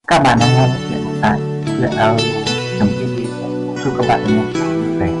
Các bạn đang nghe chuyện tại truyện audio.tv. Chúc các bạn nghe vui vẻ.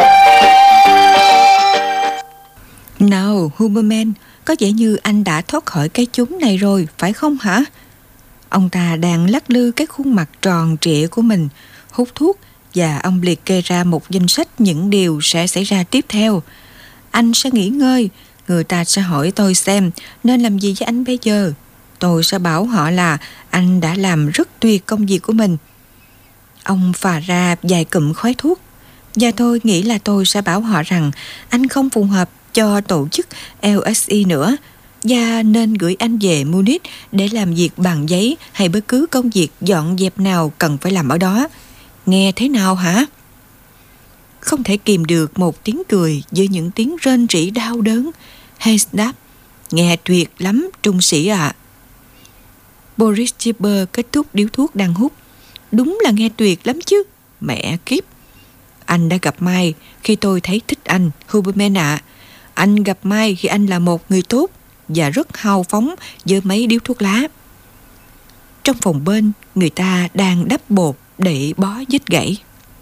Nào, Huberman, có vẻ như anh đã thoát khỏi cái chốn này rồi, phải không hả? Ông ta đang lắc lư cái khuôn mặt tròn trịa của mình, hút thuốc, và ông liệt kê ra một danh sách những điều sẽ xảy ra tiếp theo. Anh sẽ nghỉ ngơi, người ta sẽ hỏi tôi xem nên làm gì với anh bây giờ. Tôi sẽ bảo họ là anh đã làm rất tuyệt công việc của mình. Ông phà ra vài cụm khói thuốc, và tôi nghĩ là tôi sẽ bảo họ rằng anh không phù hợp cho tổ chức LSE nữa, và nên gửi anh về Munich để làm việc bằng giấy hay bất cứ công việc dọn dẹp nào cần phải làm ở đó. Nghe thế nào hả? Không thể kìm được một tiếng cười với những tiếng rên rỉ đau đớn. Hayes đáp: nghe tuyệt lắm, trung sĩ ạ. Boris Chipper kết thúc điếu thuốc đang hút. Đúng là nghe tuyệt lắm chứ, mẹ kiếp. Anh đã gặp Mai khi tôi thấy thích anh, Huberman ạ. Anh gặp Mai khi anh là một người tốt và rất hào phóng với mấy điếu thuốc lá. Trong phòng bên, người ta đang đắp bột để bó vết gãy.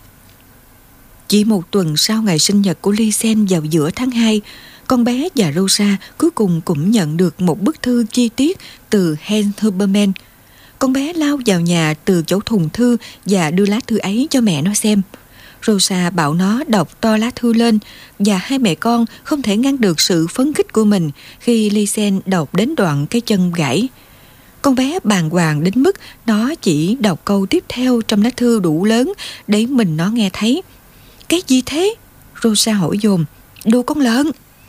Chỉ một tuần sau ngày sinh nhật của Lysen vào giữa tháng 2, con bé và Rosa cuối cùng cũng nhận được một bức thư chi tiết từ Hans Huberman. Con bé lao vào nhà từ chỗ thùng thư và đưa lá thư ấy cho mẹ nó xem. Rosa bảo nó đọc to lá thư lên, và hai mẹ con không thể ngăn được sự phấn khích của mình khi Lysen đọc đến đoạn cái chân gãy. Con bé bàng hoàng đến mức nó chỉ đọc câu tiếp theo trong lá thư đủ lớn để mình nó nghe thấy. Cái gì thế? Rosa hỏi dồn. Đồ con lợn.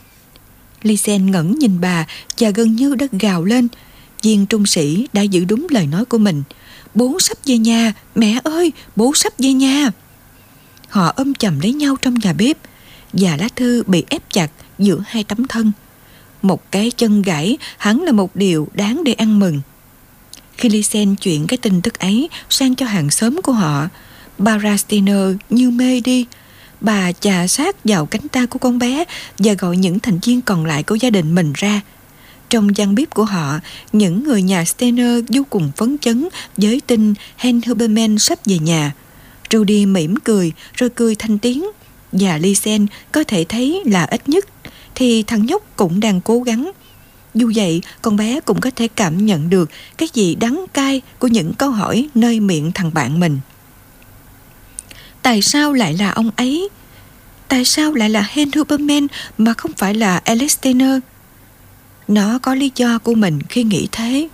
Lysen ngẩng nhìn bà và gần như đã gào lên. Viên trung sĩ đã giữ đúng lời nói của mình. Bố sắp về nhà, mẹ ơi, bố sắp về nhà. Họ ôm chầm lấy nhau trong nhà bếp, và lá thư bị ép chặt giữa hai tấm thân. Một cái chân gãy hẳn là một điều đáng để ăn mừng. Khi Lysen chuyển cái tin tức ấy sang cho hàng xóm của họ, bà Rastiner như mê đi. Bà chà sát vào cánh tay của con bé và gọi những thành viên còn lại của gia đình mình ra. Trong gian bếp của họ, những người nhà Steiner vô cùng phấn chấn với tin Hans Huberman sắp về nhà. Rudy mỉm cười rồi cười thành tiếng, và Lysen có thể thấy là ít nhất thì thằng nhóc cũng đang cố gắng. Dù vậy, con bé cũng có thể cảm nhận được cái gì đắng cay của những câu hỏi nơi miệng thằng bạn mình. Tại sao lại là ông ấy? Tại sao lại là Hans Huberman mà không phải là Alex Steiner? Nó có lý do của mình khi nghĩ thế.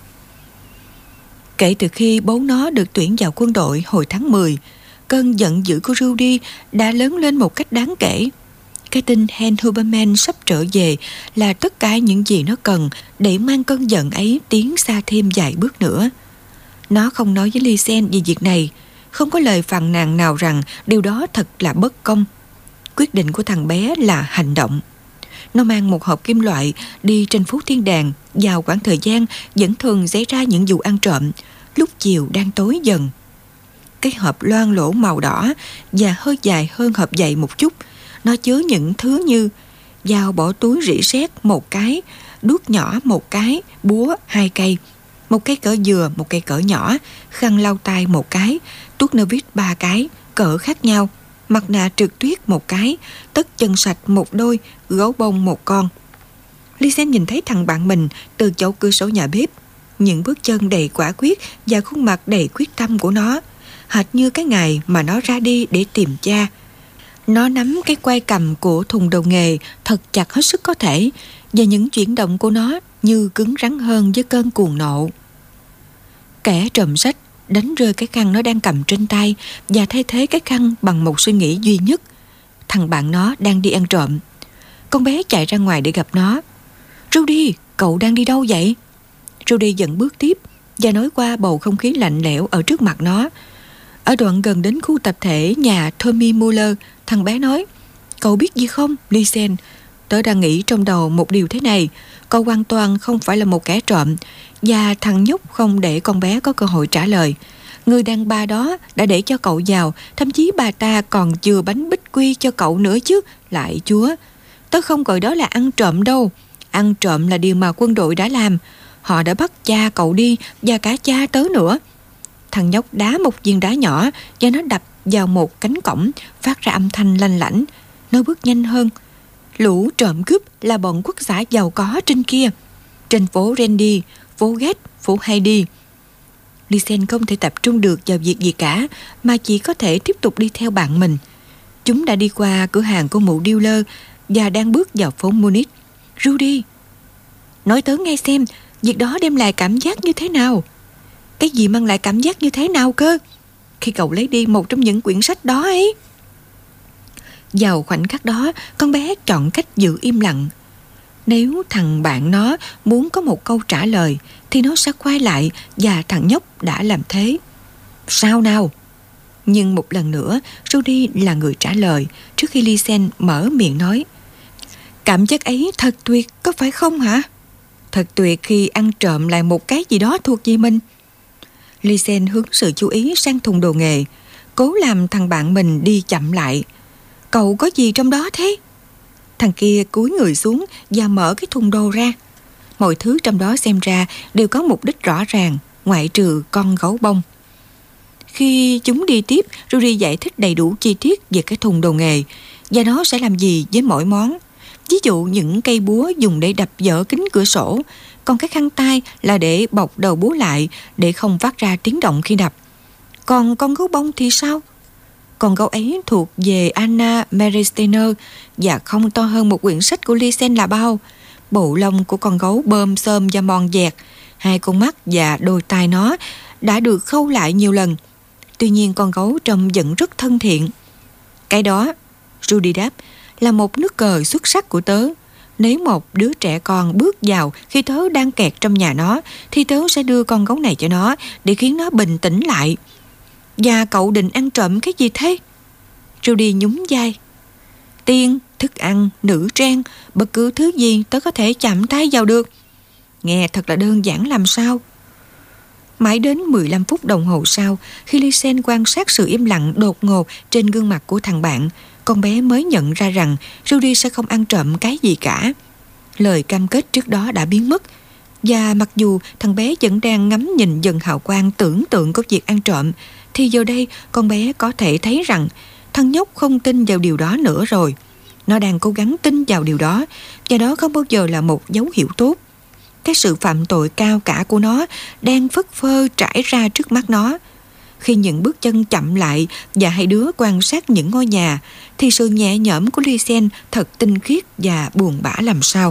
Kể từ khi bố nó được tuyển vào quân đội hồi tháng 10, cơn giận dữ của Rudy đã lớn lên một cách đáng kể. Cái tin Hans Huberman sắp trở về là tất cả những gì nó cần để mang cơn giận ấy tiến xa thêm vài bước nữa. Nó không nói với Lysen về việc này, không có lời phàn nàn nào rằng điều đó thật là bất công. Quyết định của thằng bé là hành động. Nó mang một hộp kim loại đi trên phố Thiên Đàng vào khoảng thời gian vẫn thường xảy ra những vụ ăn trộm, lúc chiều đang tối dần. Cái hộp loang lỗ màu đỏ và hơi dài hơn hộp dày một chút. Nó chứa những thứ như dao bỏ túi rỉ sét một cái, đuốc nhỏ một cái, búa 2 cây, một cây cỡ dừa một cây cỡ nhỏ, khăn lau tay một cái, tuốt nơ vít 3 cái, cỡ khác nhau, mặt nạ trượt tuyết một cái, tất chân sạch một đôi, gấu bông một con. Lysen nhìn thấy thằng bạn mình từ chỗ cửa sổ nhà bếp, những bước chân đầy quả quyết và khuôn mặt đầy quyết tâm của nó, hệt như cái ngày mà nó ra đi để tìm cha. Nó nắm cái quai cầm của thùng đầu nghề thật chặt hết sức có thể, và những chuyển động của nó như cứng rắn hơn với cơn cuồng nộ. Kẻ trộm sách đánh rơi cái khăn nó đang cầm trên tay và thay thế cái khăn bằng một suy nghĩ duy nhất: thằng bạn nó đang đi ăn trộm. Con bé chạy ra ngoài để gặp nó. Rudy, cậu đang đi đâu vậy? Rudy dần bước tiếp và nói qua bầu không khí lạnh lẽo ở trước mặt nó. Ở đoạn gần đến khu tập thể nhà Tommy Muller, thằng bé nói: cậu biết gì không, Lysen? Tớ đang nghĩ trong đầu một điều thế này: cậu hoàn toàn không phải là một kẻ trộm. Và thằng nhóc không để con bé có cơ hội trả lời. Người đàn bà đó đã để cho cậu vào, thậm chí bà ta còn chừa bánh bích quy cho cậu nữa chứ. Lại Chúa, tớ không gọi đó là ăn trộm đâu. Ăn trộm là điều mà quân đội đã làm. Họ đã bắt cha cậu đi và cả cha tớ nữa. thằng nhóc đá một viên đá nhỏ và nó đập vào một cánh cổng, phát ra âm thanh lanh lảnh. Nó bước nhanh hơn. Lũ trộm cướp là bọn quốc xã giàu có trên kia, trên phố Randy, phố Gate, phố Heidi. Lisen không thể tập trung được vào việc gì cả, mà chỉ có thể tiếp tục đi theo bạn mình. Chúng đã đi qua cửa hàng của mụ dealer và đang bước vào phố Munich. Rudy, nói tớ nghe xem, việc đó đem lại cảm giác như thế nào? Cái gì mang lại cảm giác như thế nào cơ? Khi cậu lấy đi một trong những quyển sách đó ấy. Vào khoảnh khắc đó, con bé chọn cách giữ im lặng. Nếu thằng bạn nó muốn có một câu trả lời thì nó sẽ quay lại, và thằng nhóc đã làm thế. Sao nào? Nhưng một lần nữa, Rudy là người trả lời trước khi Lisen mở miệng nói. Cảm giác ấy thật tuyệt, có phải không hả? Thật tuyệt khi ăn trộm lại một cái gì đó thuộc về mình. Lisen hướng sự chú ý sang thùng đồ nghề, cố làm thằng bạn mình đi chậm lại. Cậu có gì trong đó thế? Thằng kia cúi người xuống và mở cái thùng đồ ra. Mọi thứ trong đó xem ra đều có mục đích rõ ràng, ngoại trừ con gấu bông. Khi chúng đi tiếp, Rudy giải thích đầy đủ chi tiết về cái thùng đồ nghề và nó sẽ làm gì với mỗi món. Ví dụ những cây búa dùng để đập vỡ kính cửa sổ, còn cái khăn tay là để bọc đầu búa lại để không phát ra tiếng động khi đập. Còn con gấu bông thì sao? Con gấu ấy thuộc về Anna Mary Steiner và không to hơn một quyển sách của Lisen là bao. Bộ lông của con gấu bơm xôm và mòn dẹt, hai con mắt và đôi tai nó đã được khâu lại nhiều lần. Tuy nhiên con gấu trông vẫn rất thân thiện. Cái đó, Rudy đáp, là một nước cờ xuất sắc của tớ. Nếu một đứa trẻ con bước vào khi tớ đang kẹt trong nhà nó, thì tớ sẽ đưa con gấu này cho nó để khiến nó bình tĩnh lại. Và cậu định ăn trộm cái gì thế? Rudy nhún vai. Tiền, thức ăn, nữ trang, bất cứ thứ gì tớ có thể chạm tay vào được. Nghe thật là đơn giản làm sao. Mãi đến 15 phút đồng hồ sau, khi Lisen quan sát sự im lặng đột ngột trên gương mặt của thằng bạn, con bé mới nhận ra rằng Rudy sẽ không ăn trộm cái gì cả. Lời cam kết trước đó đã biến mất, và mặc dù thằng bé vẫn đang ngắm nhìn dần hào quang tưởng tượng của việc ăn trộm, thì giờ đây con bé có thể thấy rằng thằng nhóc không tin vào điều đó nữa rồi. Nó đang cố gắng tin vào điều đó, và đó không bao giờ là một dấu hiệu tốt. Cái sự phạm tội cao cả của nó đang phất phơ trải ra trước mắt nó. Khi những bước chân chậm lại và hai đứa quan sát những ngôi nhà, thì sự nhẹ nhõm của Lisen thật tinh khiết và buồn bã làm sao.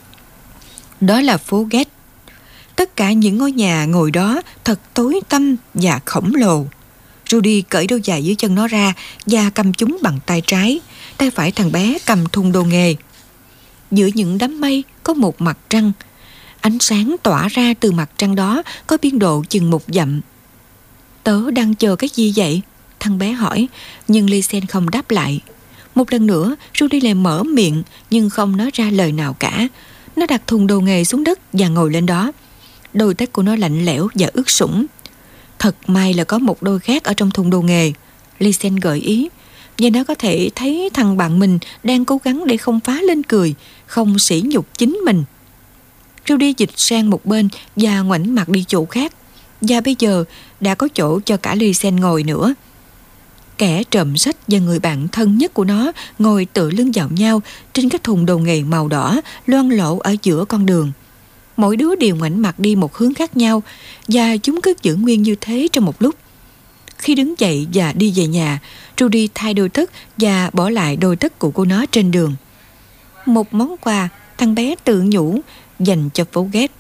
Đó là phố Gate. Tất cả những ngôi nhà ngồi đó thật tối tăm và khổng lồ. Rudy cởi đôi giày dưới chân nó ra và cầm chúng bằng tay trái. Tay phải thằng bé cầm thùng đồ nghề. Giữa những đám mây có một mặt trăng. Ánh sáng tỏa ra từ mặt trăng đó có biên độ chừng 1 dặm. Tớ đang chờ cái gì vậy? Thằng bé hỏi, nhưng Lisen không đáp lại. Một lần nữa, Rudy lại mở miệng nhưng không nói ra lời nào cả. Nó đặt thùng đồ nghề xuống đất và ngồi lên đó. Đôi tay của nó lạnh lẽo và ướt sũng. Thật may là có một đôi khác ở trong thùng đồ nghề, Lisen gợi ý. Và nó có thể thấy thằng bạn mình đang cố gắng để không phá lên cười, không sỉ nhục chính mình. Rudy dịch sang một bên và ngoảnh mặt đi chỗ khác. Và bây giờ đã có chỗ cho cả Lisen ngồi nữa. Kẻ trộm sách và người bạn thân nhất của nó ngồi tựa lưng vào nhau trên cái thùng đồ nghề màu đỏ loang lổ ở giữa con đường. Mỗi đứa đều ngoảnh mặt đi một hướng khác nhau, và chúng cứ giữ nguyên như thế trong một lúc. Khi đứng dậy và đi về nhà, Rudy thay đôi tất và bỏ lại đôi tất cũ của nó trên đường. Một món quà, thằng bé tự nhủ, dành cho phố Gate.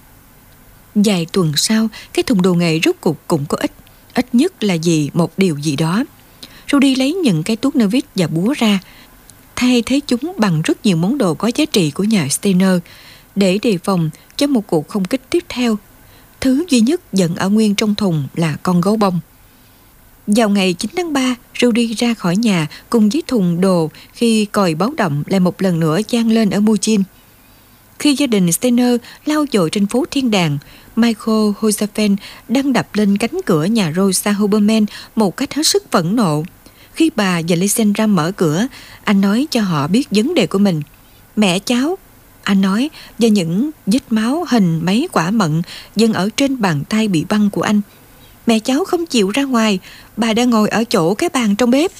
Vài tuần sau, cái thùng đồ nghề rốt cuộc cũng có ít nhất là một điều gì đó. Rudy lấy những cái tuốt nơ vít và búa ra, thay thế chúng bằng rất nhiều món đồ có giá trị của nhà Steiner để đề phòng cho một cuộc không kích tiếp theo. Thứ duy nhất vẫn ở nguyên trong thùng là con gấu bông. Vào ngày 9 tháng 3, Rudy ra khỏi nhà cùng với thùng đồ khi còi báo động lại một lần nữa vang lên ở Mugin. Khi gia đình Steiner lao dội trên phố Thiên Đàng, Michael Josephine đang đập lên cánh cửa nhà Rosa Huberman một cách hết sức phẫn nộ. Khi bà và Lisen ra mở cửa, anh nói cho họ biết vấn đề của mình. Mẹ cháu, anh nói, và những vết máu hình mấy quả mận dần ở trên bàn tay bị băng của anh. Mẹ cháu không chịu ra ngoài, bà đang ngồi ở chỗ cái bàn trong bếp.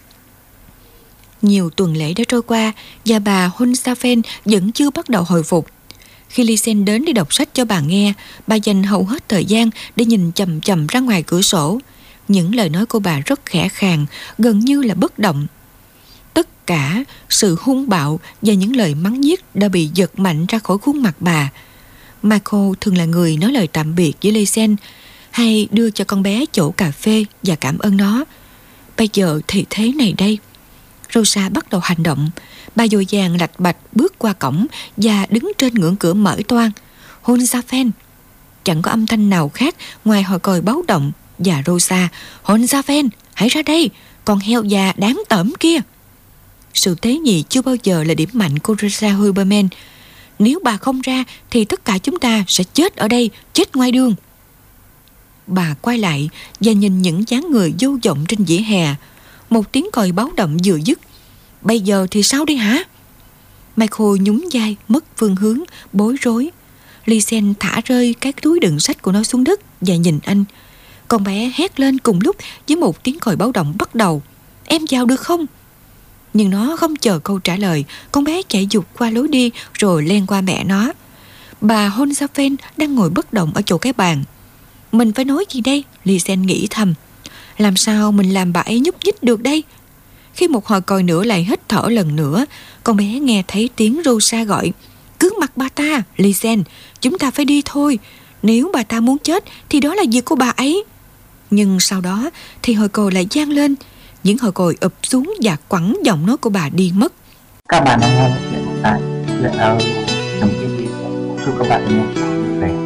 Nhiều tuần lễ đã trôi qua và bà Honsafen vẫn chưa bắt đầu hồi phục. Khi Lisen đến để đọc sách cho bà nghe, bà dành hầu hết thời gian để nhìn chằm chằm ra ngoài cửa sổ. Những lời nói của bà rất khẽ khàng, gần như là bất động. Tất cả sự hung bạo và những lời mắng nhiếc đã bị giật mạnh ra khỏi khuôn mặt bà. Michael thường là người nói lời tạm biệt với Lisen, hay đưa cho con bé chỗ cà phê và cảm ơn nó. Bây giờ thì thế này đây. Rosa bắt đầu hành động. Bà dội vàng lạch bạch bước qua cổng và đứng trên ngưỡng cửa mở toang. Honsafen. Chẳng có âm thanh nào khác ngoài hồi còi báo động. Và Rosa: Honsafen, hãy ra đây, con heo già đáng tởm kia. Sự tế nhị chưa bao giờ là điểm mạnh của Rosa Huberman. Nếu bà không ra thì tất cả chúng ta sẽ chết ở đây, chết ngoài đường. Bà quay lại và nhìn những dáng người vô vọng trên vỉa hè. Một tiếng còi báo động vừa dứt. Bây giờ thì sao đi hả? Michael nhún vai, mất phương hướng, bối rối. Lisen thả rơi cái túi đựng sách của nó xuống đất và nhìn anh. Con bé hét lên cùng lúc với một tiếng còi báo động bắt đầu. Em vào được không? Nhưng nó không chờ câu trả lời. Con bé chạy vụt qua lối đi rồi len qua mẹ nó. Bà Honsafen đang ngồi bất động ở chỗ cái bàn. Mình phải nói gì đây? Lisen nghĩ thầm. Làm sao mình làm bà ấy nhúc nhích được đây? Khi một hồi còi nữa lại hít thở lần nữa, con bé nghe thấy tiếng Rosa gọi. Cứ mặc bà ta, Lisen, chúng ta phải đi thôi. Nếu bà ta muốn chết thì đó là việc của bà ấy. Nhưng sau đó thì hồi còi lại vang lên. Những hồi còi ụp xuống và quẳng giọng nói của bà đi mất. Các bạn đang nghe chuyện tại chuyện ở trong TV. Chúc các bạn nghe vui vẻ.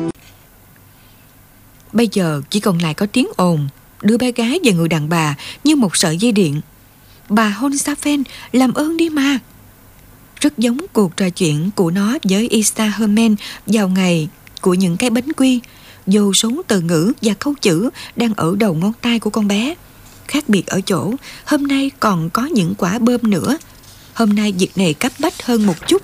Bây giờ chỉ còn lại có tiếng ồn. Đứa bé gái và người đàn bà như một sợi dây điện. Bà Honsafen, làm ơn đi mà. Rất giống cuộc trò chuyện của nó với Isa Herman vào ngày của những cái bánh quy. Vô số từ ngữ và câu chữ đang ở đầu ngón tay của con bé. Khác biệt ở chỗ, hôm nay còn có những quả bơm nữa. Hôm nay việc này cấp bách hơn một chút.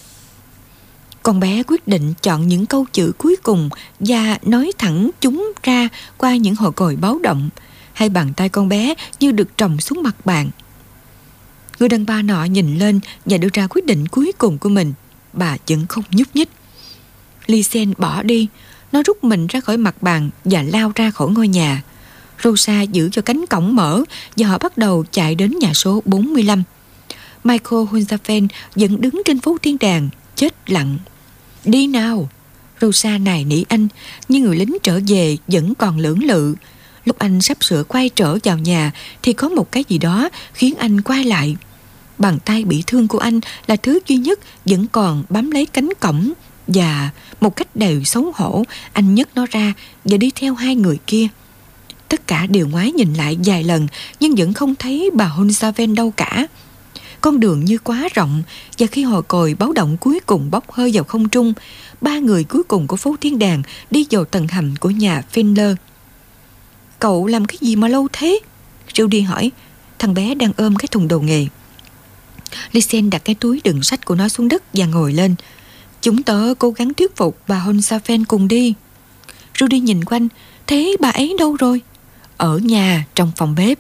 Con bé quyết định chọn những câu chữ cuối cùng và nói thẳng chúng ra qua những hồi còi báo động. Hai bàn tay con bé như được trồng xuống mặt bàn. Người đàn bà nọ nhìn lên và đưa ra quyết định cuối cùng của mình. Bà vẫn không nhúc nhích. Lisen bỏ đi. Nó rút mình ra khỏi mặt bàn và lao ra khỏi ngôi nhà. Rosa giữ cho cánh cổng mở và họ bắt đầu chạy đến nhà số 45. Michael Honsafen vẫn đứng trên phố Thiên Đàng, chết lặng. Đi nào! Rosa nài nỉ anh, nhưng người lính trở về vẫn còn lưỡng lự. Lúc anh sắp sửa quay trở vào nhà thì có một cái gì đó khiến anh quay lại. Bàn tay bị thương của anh là thứ duy nhất vẫn còn bám lấy cánh cổng. Và một cách đầy xấu hổ, anh nhấc nó ra và đi theo hai người kia. Tất cả đều ngoái nhìn lại vài lần nhưng vẫn không thấy bà Honsafen đâu cả. Con đường như quá rộng, và khi hồi còi báo động cuối cùng bốc hơi vào không trung, ba người cuối cùng của phố Thiên Đàng đi vào tầng hầm của nhà Findler. Cậu làm cái gì mà lâu thế? Judy hỏi. Thằng bé đang ôm cái thùng đồ nghề. Lisen đặt cái túi đựng sách của nó xuống đất và ngồi lên. Chúng tớ cố gắng thuyết phục bà Honsafen cùng đi. Judy nhìn quanh. Thế bà ấy đâu rồi? Ở nhà, trong phòng bếp.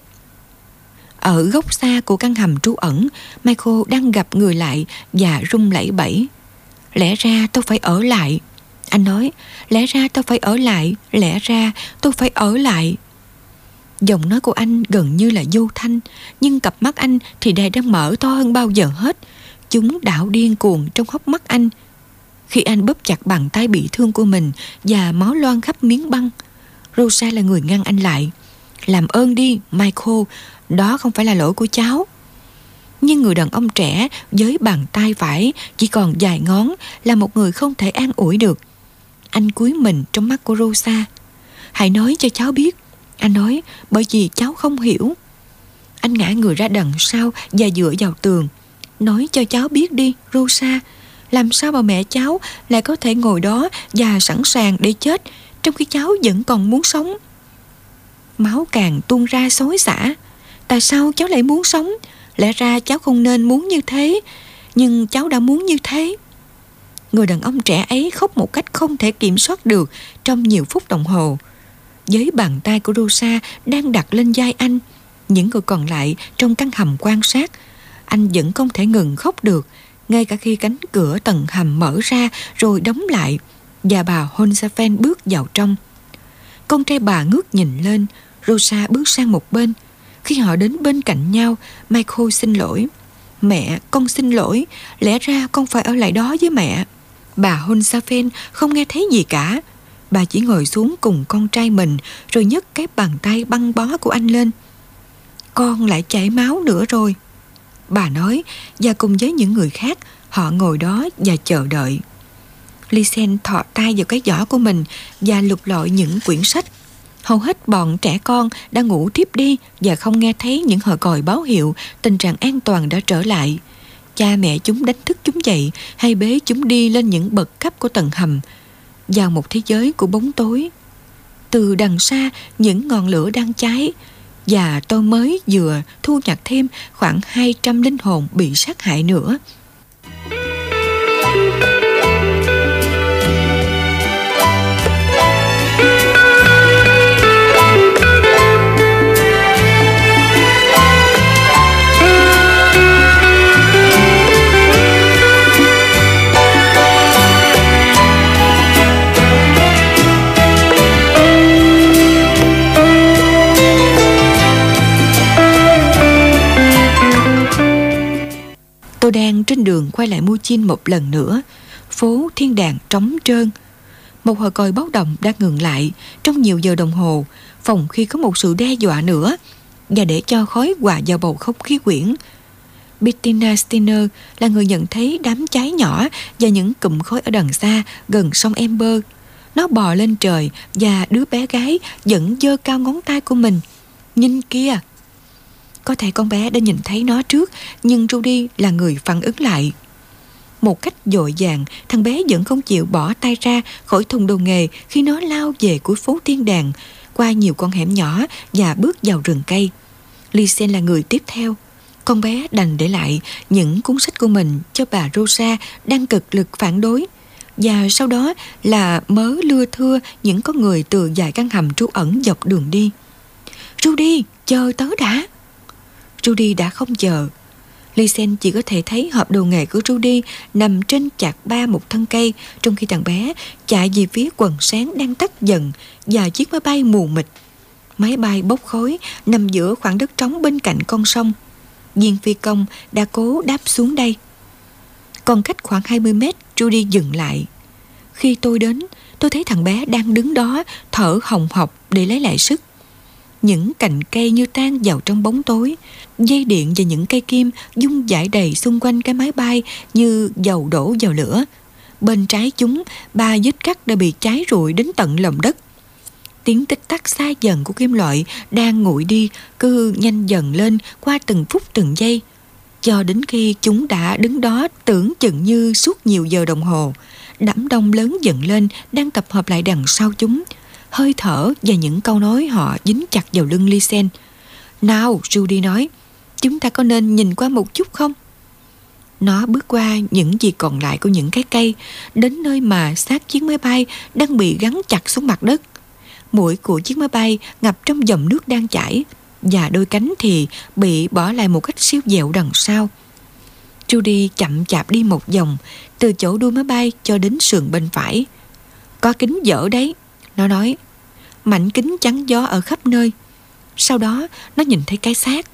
Ở góc xa của căn hầm trú ẩn, Michael đang gặp người lại và run lẩy bẩy. Lẽ ra tôi phải ở lại. Anh nói, lẽ ra tôi phải ở lại, lẽ ra tôi phải ở lại. Giọng nói của anh gần như là vô thanh, nhưng cặp mắt anh thì đầy đang mở to hơn bao giờ hết. Chúng đảo điên cuồng trong hốc mắt anh. Khi anh bóp chặt bàn tay bị thương của mình và máu loang khắp miếng băng, Rosa là người ngăn anh lại. Làm ơn đi, Michael, đó không phải là lỗi của cháu. Nhưng người đàn ông trẻ với bàn tay phải chỉ còn vài ngón là một người không thể an ủi được. Anh cúi mình trong mắt của Rosa. Hãy nói cho cháu biết. Anh nói, bởi vì cháu không hiểu. Anh ngã người ra đằng sau và dựa vào tường. Nói cho cháu biết đi, Rosa. Làm sao mà mẹ cháu lại có thể ngồi đó và sẵn sàng để chết trong khi cháu vẫn còn muốn sống? Máu càng tuôn ra xối xả. Tại sao cháu lại muốn sống? Lẽ ra cháu không nên muốn như thế, nhưng cháu đã muốn như thế. Người đàn ông trẻ ấy khóc một cách không thể kiểm soát được trong nhiều phút đồng hồ. với bàn tay của Rosa đang đặt lên vai anh. Những người còn lại trong căn hầm quan sát. Anh vẫn không thể ngừng khóc được, ngay cả khi cánh cửa tầng hầm mở ra rồi đóng lại và bà Hohenzollern bước vào trong. Con trai bà ngước nhìn lên, Rosa bước sang một bên. Khi họ đến bên cạnh nhau, Michael xin lỗi. Mẹ, con xin lỗi, lẽ ra con phải ở lại đó với mẹ. Bà Hohenzollern không nghe thấy gì cả. Bà chỉ ngồi xuống cùng con trai mình rồi nhấc cái bàn tay băng bó của anh lên. Con lại chảy máu nữa rồi, bà nói, và cùng với những người khác, họ ngồi đó và chờ đợi. Lisen thọ tay vào cái giỏ của mình và lục lọi những quyển sách. Hầu hết bọn trẻ con đã ngủ thiếp đi và không nghe thấy những hờ còi báo hiệu tình trạng an toàn đã trở lại. Cha mẹ chúng đánh thức chúng dậy hay bế chúng đi lên những bậc cấp của tầng hầm, vào một thế giới của bóng tối. Từ đằng xa, những ngọn lửa đang cháy, và tôi mới vừa thu nhặt thêm khoảng 200 linh hồn bị sát hại nữa. Tôi đang trên đường quay lại Muchin một lần nữa. Phố Thiên Đàng trống trơn. Một hồi còi báo động đã ngừng lại trong nhiều giờ đồng hồ, phòng khi có một sự đe dọa nữa, và để cho khói hòa vào bầu không khí quyển. Bettina Steiner là người nhận thấy đám cháy nhỏ và những cụm khói ở đằng xa gần sông Ember. Nó bò lên trời và đứa bé gái vẫn giơ cao ngón tay của mình. Nhìn kia! Có thể con bé đã nhìn thấy nó trước, nhưng Rudy là người phản ứng lại. Một cách dội vàng, thằng bé vẫn không chịu bỏ tay ra khỏi thùng đồ nghề khi nó lao về cuối phố Thiên Đàng, qua nhiều con hẻm nhỏ và bước vào rừng cây. Lisen là người tiếp theo. Con bé đành để lại những cuốn sách của mình cho bà Rosa đang cực lực phản đối. Và sau đó là mớ lưa thưa những con người từ vài căn hầm trú ẩn dọc đường đi. Rudy, chờ tớ đã! Rudy đã không chờ. Lisen chỉ có thể thấy hộp đồ nghề của Rudy nằm trên chạc ba một thân cây, trong khi thằng bé chạy về phía quần sáng đang tắt dần và chiếc máy bay mù mịt. Máy bay bốc khói nằm giữa khoảng đất trống bên cạnh con sông. Viên phi công đã cố đáp xuống đây. Còn cách khoảng 20 mét, Rudy dừng lại. Khi tôi đến, tôi thấy thằng bé đang đứng đó thở hồng hộc để lấy lại sức. Những cành cây như tan vào trong bóng tối, dây điện và những cây kim dung dải đầy xung quanh cái máy bay như dầu đổ vào lửa. Bên trái chúng, 3 vết cắt đã bị cháy rụi đến tận lòng đất. Tiếng tích tắc xa dần của kim loại đang nguội đi cứ nhanh dần lên qua từng phút từng giây, cho đến khi chúng đã đứng đó tưởng chừng như suốt nhiều giờ đồng hồ. Đám đông lớn dần lên đang tập hợp lại đằng sau chúng. Hơi thở và những câu nói họ dính chặt vào lưng Lisen. Nào, Rudy nói, chúng ta có nên nhìn qua một chút không? Nó bước qua những gì còn lại của những cái cây, đến nơi mà xác chiếc máy bay đang bị gắn chặt xuống mặt đất. Mũi của chiếc máy bay ngập trong dòng nước đang chảy, và đôi cánh thì bị bỏ lại một cách siêu vẹo đằng sau. Rudy chậm chạp đi một vòng, từ chỗ đuôi máy bay cho đến sườn bên phải. Có kính dở đấy, nó nói. Mảnh kính chắn gió ở khắp nơi. Sau đó nó nhìn thấy cái xác.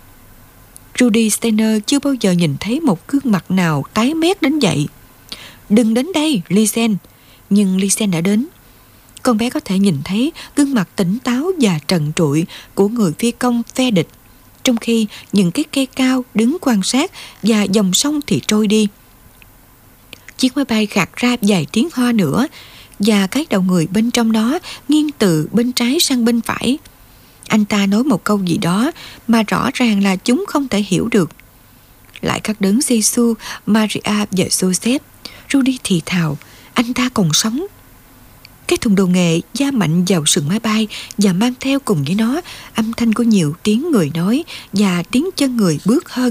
Rudy Steiner chưa bao giờ nhìn thấy một gương mặt nào tái mét đến vậy. Đừng đến đây, Lisen. Nhưng Lisen đã đến. Con bé có thể nhìn thấy gương mặt tỉnh táo và trần trụi của người phi công phe địch, trong khi những cái cây cao đứng quan sát và dòng sông thì trôi đi. Chiếc máy bay gạt ra vài tiếng ho nữa, và cái đầu người bên trong đó nghiêng từ bên trái sang bên phải. Anh ta nói một câu gì đó mà rõ ràng là chúng không thể hiểu được. Lại các đấng Giêsu, Maria và Joseph, Rudy thì thào, anh ta còn sống. Cái thùng đồ nghề da mạnh vào sườn máy bay và mang theo cùng với nó âm thanh của nhiều tiếng người nói và tiếng chân người bước hơn.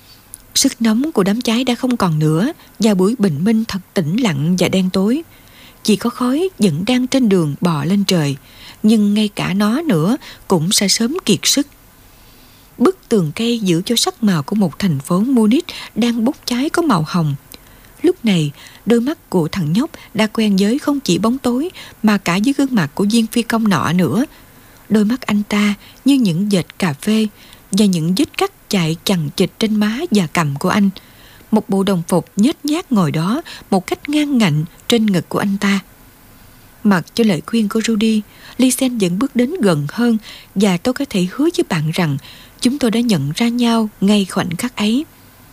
Sức nóng của đám cháy đã không còn nữa, và buổi bình minh thật tĩnh lặng và đen tối. chỉ có khói vẫn đang trên đường bò lên trời, nhưng ngay cả nó nữa cũng sẽ sớm kiệt sức. Bức tường cây giữ cho sắc màu của một thành phố Munich đang bốc cháy có màu hồng. Lúc này, đôi mắt của thằng nhóc đã quen với không chỉ bóng tối mà cả với gương mặt của viên phi công nọ nữa. Đôi mắt anh ta như những vệt cà phê và những vết cắt chạy chằng chịt trên má và cằm của anh. Một bộ đồng phục nhếch nhác ngồi đó một cách ngang ngạnh trên ngực của anh ta. Mặc cho lời khuyên của Rudy, Lisen vẫn bước đến gần hơn, và tôi có thể hứa với bạn rằng chúng tôi đã nhận ra nhau ngay khoảnh khắc ấy.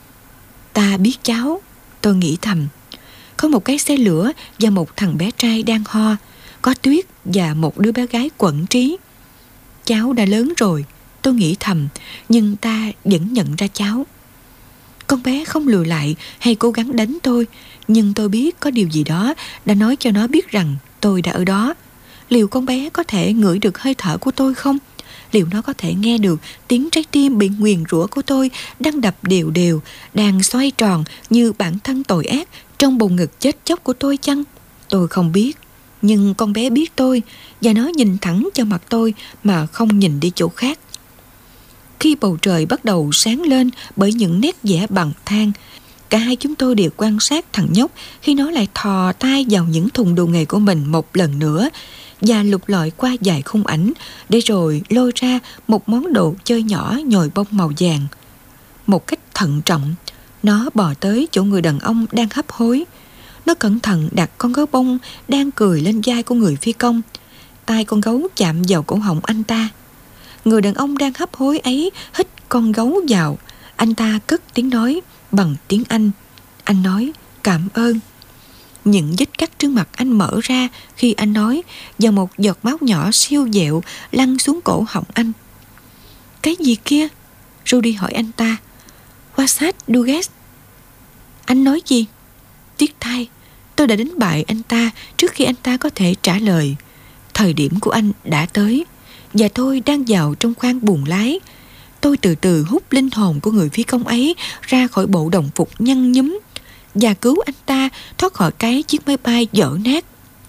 Ta biết cháu, tôi nghĩ thầm. Có một cái xe lửa và một thằng bé trai đang ho, có Tuyết và một đứa bé gái Quận Trí. Cháu đã lớn rồi, tôi nghĩ thầm, nhưng ta vẫn nhận ra cháu. Con bé không lùi lại hay cố gắng đánh tôi, nhưng tôi biết có điều gì đó đã nói cho nó biết rằng tôi đã ở đó. Liệu con bé có thể ngửi được hơi thở của tôi không? Liệu nó có thể nghe được tiếng trái tim bị nguyền rủa của tôi đang đập đều đều, đang xoay tròn như bản thân tội ác trong bầu ngực chết chóc của tôi chăng? Tôi không biết, nhưng con bé biết tôi, và nó nhìn thẳng cho mặt tôi mà không nhìn đi chỗ khác. Khi bầu trời bắt đầu sáng lên bởi những nét vẽ bằng than, cả hai chúng tôi đều quan sát thằng nhóc khi nó lại thò tay vào những thùng đồ nghề của mình một lần nữa và lục lọi qua vài khung ảnh để rồi lôi ra một món đồ chơi nhỏ nhồi bông màu vàng. Một cách thận trọng, nó bò tới chỗ người đàn ông đang hấp hối. Nó cẩn thận đặt con gấu bông đang cười lên vai của người phi công. Tai con gấu chạm vào cổ họng anh ta. Người đàn ông đang hấp hối ấy hít con gấu vào. Anh ta cất tiếng nói bằng tiếng Anh. Anh nói cảm ơn. Những vết cắt trên mặt anh mở ra khi anh nói, và một giọt máu nhỏ siêu dẹo lăn xuống cổ họng anh. Cái gì kia? Rudy hỏi anh ta. Wasat Dugas. Anh nói gì? Tiếc thay, tôi đã đánh bại anh ta trước khi anh ta có thể trả lời. Thời điểm của anh đã tới, và tôi đang vào trong khoang buồng lái. Tôi từ từ hút linh hồn của người phi công ấy ra khỏi bộ đồng phục nhăn nhúm và cứu anh ta thoát khỏi cái chiếc máy bay dở nát.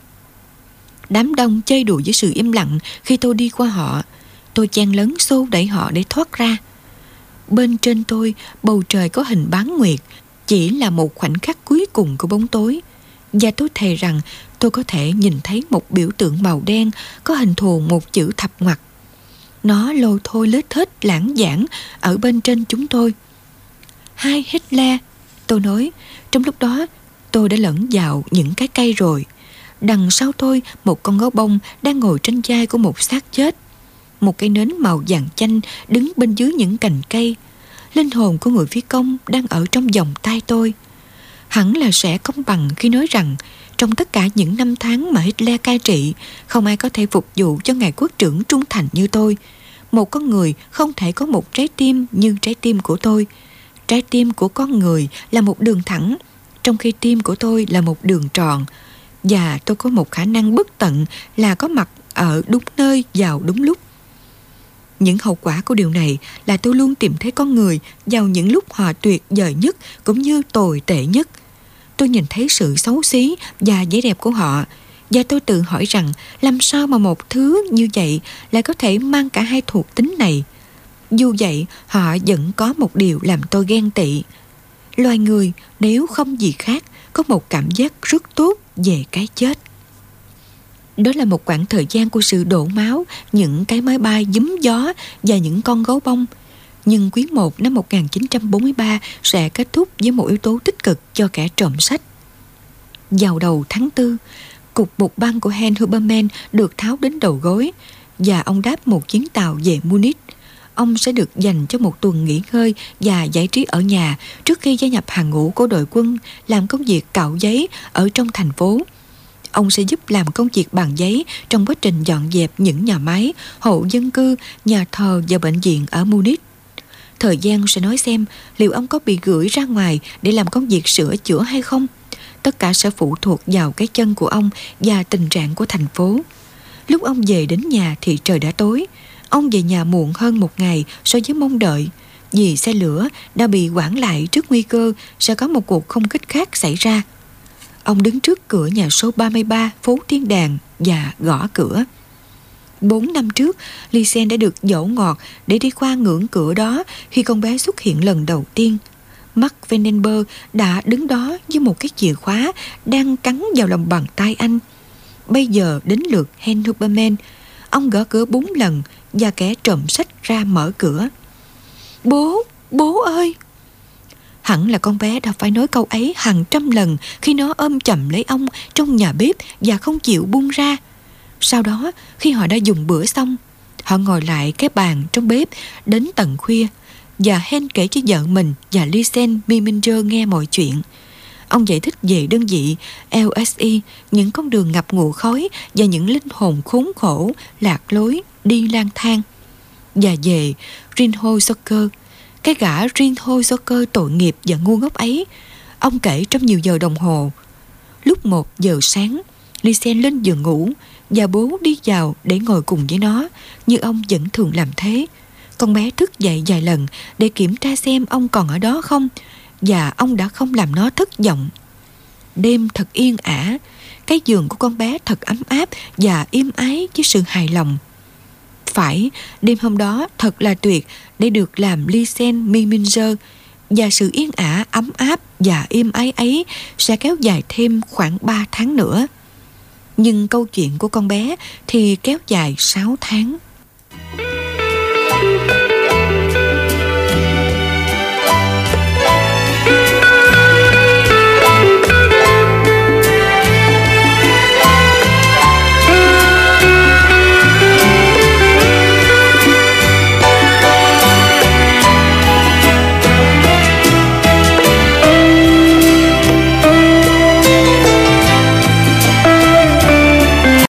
Đám đông chơi đùa với sự im lặng khi tôi đi qua họ. Tôi chen lấn xô đẩy họ để thoát ra. Bên trên tôi, bầu trời có hình bán nguyệt, chỉ là một khoảnh khắc cuối cùng của bóng tối. Và tôi thề rằng tôi có thể nhìn thấy một biểu tượng màu đen có hình thù một chữ thập ngoặc. Nó lôi thôi lết thết lãng giảng ở bên trên chúng tôi. Hai Hitler, tôi nói. Trong lúc đó tôi đã lẫn vào những cái cây rồi. Đằng sau tôi, một con gấu bông đang ngồi trên vai của một xác chết. Một cây nến màu vàng chanh đứng bên dưới những cành cây. Linh hồn của người phi công đang ở trong vòng tay tôi. Hẳn là sẽ công bằng khi nói rằng trong tất cả những năm tháng mà Hitler cai trị, không ai có thể phục vụ cho ngài quốc trưởng trung thành như tôi. Một con người không thể có một trái tim như trái tim của tôi. Trái tim của con người là một đường thẳng, trong khi tim của tôi là một đường tròn. Và tôi có một khả năng bất tận là có mặt ở đúng nơi vào đúng lúc. Những hậu quả của điều này là tôi luôn tìm thấy con người vào những lúc họ tuyệt vời nhất cũng như tồi tệ nhất. Tôi nhìn thấy sự xấu xí và vẻ đẹp của họ, và tôi tự hỏi rằng làm sao mà một thứ như vậy lại có thể mang cả hai thuộc tính này. Dù vậy, họ vẫn có một điều làm tôi ghen tị. Loài người, nếu không gì khác, có một cảm giác rất tốt về cái chết. Đó là một khoảng thời gian của sự đổ máu, những cái máy bay giúm gió và những con gấu bông. Nhưng quý 1 năm 1943 sẽ kết thúc với một yếu tố tích cực cho kẻ trộm sách. Vào đầu tháng 4, cục bột băng của Hans Huberman được tháo đến đầu gối, và ông đáp một chuyến tàu về Munich. Ông sẽ được dành cho một tuần nghỉ ngơi và giải trí ở nhà trước khi gia nhập hàng ngũ của đội quân làm công việc cạo giấy ở trong thành phố. Ông sẽ giúp làm công việc bằng giấy trong quá trình dọn dẹp những nhà máy, hộ dân cư, nhà thờ và bệnh viện ở Munich. Thời gian sẽ nói xem liệu ông có bị gửi ra ngoài để làm công việc sửa chữa hay không. Tất cả sẽ phụ thuộc vào cái chân của ông và tình trạng của thành phố. Lúc ông về đến nhà thì trời đã tối. Ông về nhà muộn hơn một ngày so với mong đợi, vì xe lửa đã bị hoãn lại trước nguy cơ sẽ có một cuộc không kích khác xảy ra. Ông đứng trước cửa nhà số 33 phố Thiên Đàng và gõ cửa. 4 năm trước, Lisen đã được dỗ ngọt để đi qua ngưỡng cửa đó khi con bé xuất hiện lần đầu tiên. Mark Vandenberg đã đứng đó với một cái chìa khóa đang cắn vào lòng bàn tay anh. Bây giờ đến lượt Hen Huberman. Ông gõ cửa 4 lần và kẻ trộm sách ra mở cửa. Bố ơi! Hẳn là con bé đã phải nói câu ấy hàng trăm lần khi nó ôm chầm lấy ông trong nhà bếp và không chịu buông ra. Sau đó, khi họ đã dùng bữa xong, họ ngồi lại cái bàn trong bếp đến tận khuya, và Hen kể cho vợ mình và Lisen Miminger nghe mọi chuyện. Ông giải thích về đơn vị LSE, những con đường ngập ngụa khói và những linh hồn khốn khổ, lạc lối, đi lang thang. Và về Reinhold Zocker, cái gã Reinhold Zocker tội nghiệp và ngu ngốc ấy. Ông kể trong nhiều giờ đồng hồ. Lúc 1 giờ sáng, Lisen lên giường ngủ và bố đi vào để ngồi cùng với nó, như ông vẫn thường làm thế. Con bé thức dậy vài lần để kiểm tra xem ông còn ở đó không, và ông đã không làm nó thất vọng. Đêm thật yên ả, cái giường của con bé thật ấm áp và êm ái với sự hài lòng. Phải, đêm hôm đó thật là tuyệt để được làm Lisen Miminger, và sự yên ả, ấm áp và êm ái ấy sẽ kéo dài thêm khoảng 3 tháng nữa. Nhưng câu chuyện của con bé thì kéo dài 6 tháng.